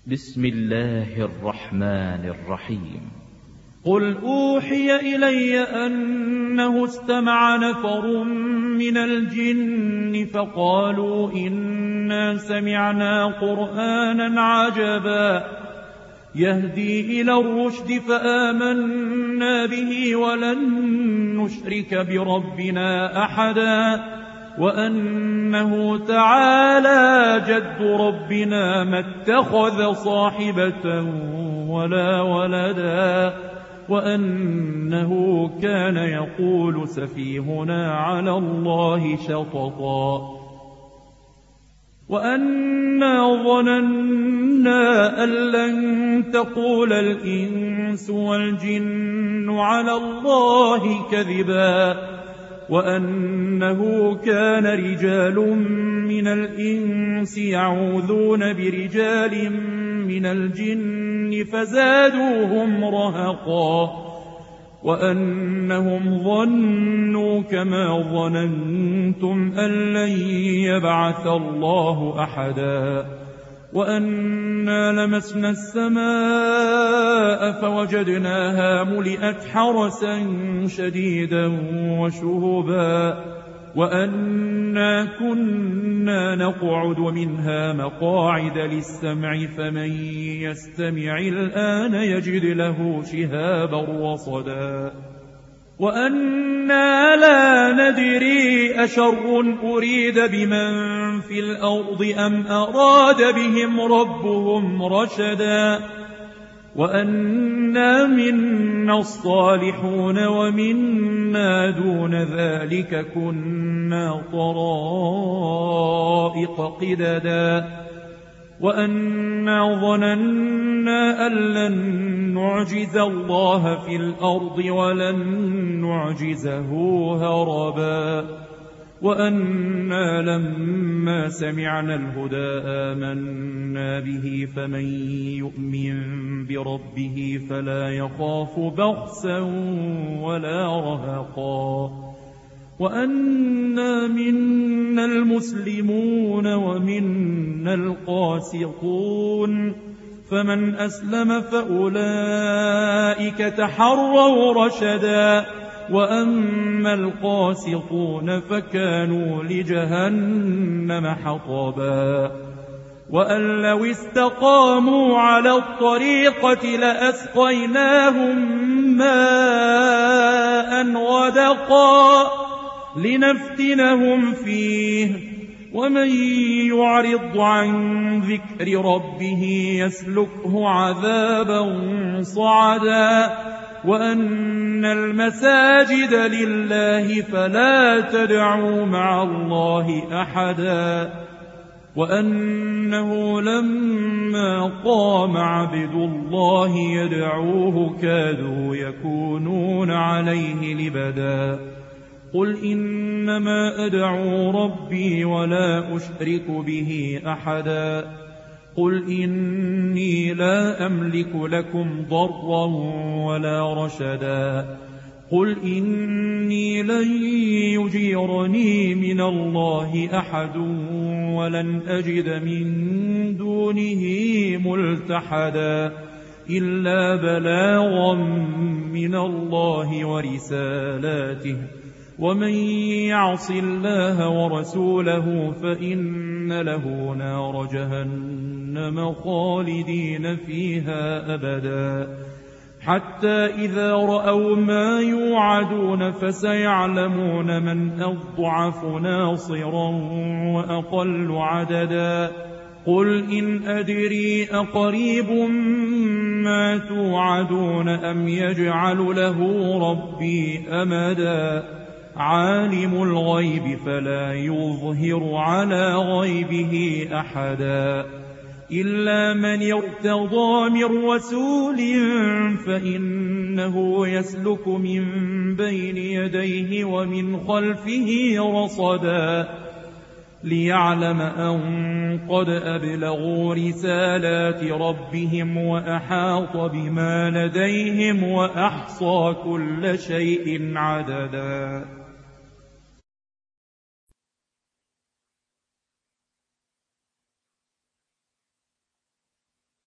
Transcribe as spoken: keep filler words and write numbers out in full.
بسم الله الرحمن الرحيم. قل أوحي إلي أنه استمع نفر من الجن فقالوا إنا سمعنا قرآنا عجبا يهدي إلى الرشد فآمنا به ولن نشرك بربنا أحدا وأنه تعالى جد ربنا ما اتخذ صاحبة ولا ولدا وأنه كان يقول سفيهنا على الله شططا وأنا ظننا أن لن تقول الإنس والجن على الله كذبا وأنه كان رجال من الإنس يعوذون برجال من الجن فزادوهم رهقا وأنهم ظنوا كما ظننتم أن لن يبعث الله أحدا وأنا لمسنا السماء فوجدناها ملئت حرسا شديدا وشهبا وأنا كنا نقعد منها مقاعد للسمع فمن يستمع الآن يجد له شهابا رصدا وأنا لا ندري أشر أريد بمن في الأرض أم أراد بهم ربهم رشدا وأنا منا الصالحون ومنا دون ذلك كنا طرائق قددا وأنا ظننا أن لن نعجز الله في الأرض ولن نعجزه هربا وأنا لما سمعنا الهدى آمنا به فمن يؤمن بربه فلا يخاف بخسا ولا رهقا وأنا منا المسلمون ومنا القاسطون فمن أسلم فأولئك تحروا رشدا وأما القاسطون فكانوا لجهنم حطبا وأن لو استقاموا على الطريقة لأسقيناهم ماء غدقا لنفتنهم فيه ومن يعرض عن ذكر ربه يسلكه عذابا صعدا وأن المساجد لله فلا تدعوا مع الله أحدا وأنه لما قام عبد الله يدعوه كادوا يكونون عليه لبدا قل إنما أدعو ربي ولا أشرك به أحدا قل إني لا أملك لكم ضرا ولا رشدا قل إني لن يجيرني من الله أحد ولن أجد من دونه ملتحدا إلا بلاغا من الله ورسالاته ومن يعص الله ورسوله فإن له نار جهنم خالدين فيها أبدا حتى إذا رأوا ما يوعدون فسيعلمون من أضعف ناصرا وأقل عددا قل إن أدري أقريب ما توعدون أم يجعل له ربي أمدا عالم الغيب فلا يظهر على غيبه أحدا إلا من ارتضى من رسول فإنه يسلك من بين يديه ومن خلفه رصدا ليعلم أن قد أبلغوا رسالات ربهم وأحاط بما لديهم وأحصى كل شيء عددا.